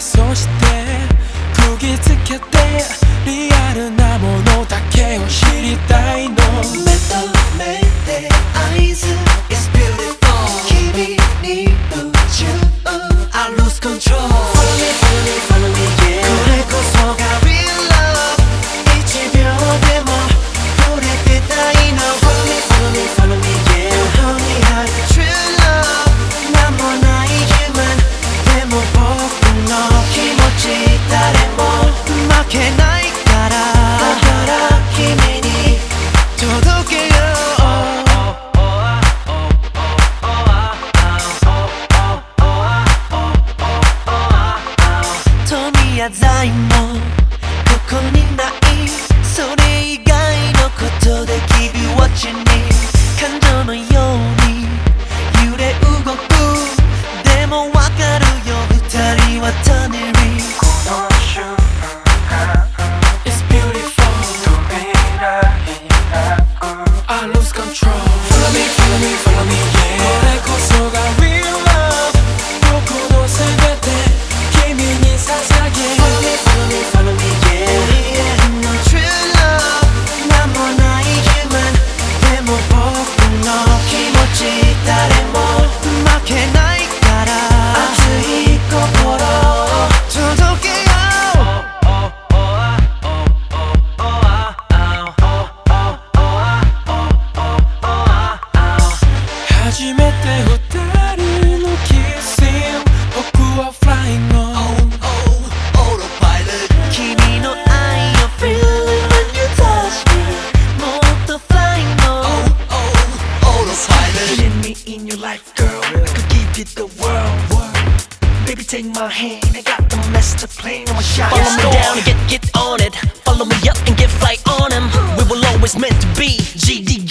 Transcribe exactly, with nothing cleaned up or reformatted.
そして釘付けてリアルなものだけを知りたいの。 目と目で合図 It's beautiful 君に夢中 I lose control Follow me, follow me, follow me, yeah これこそが real love 一秒でも触れてたいの Follow me, follow me, follow me, yeah Honey, I true love なんもない human でも僕の気持ち誰も負けないからだから君に届けよう富や財もここにないそれ以外のことで Keep you watching me 感情のように揺れ動くでもわかるよ二人は種類 It's beautiful I lose control Follow me, follow me, follow me, yeah これこそが real love 僕の全て君に捧げ Follow me, follow me, follow me, yeah No true love なんもない human でも僕の気持ち誰も負けないから熱い心届けよ初めて二人のキス僕は flying on Autopilot 君の愛を feeling when you touch me もっと flying on Autopilot Let me in your life, girl. I could give you the world. Baby, take my hand. I got the master plan. I'm a shot. Follow me down and get get on it. Follow me up and get flight on him. We will always meant to be. G D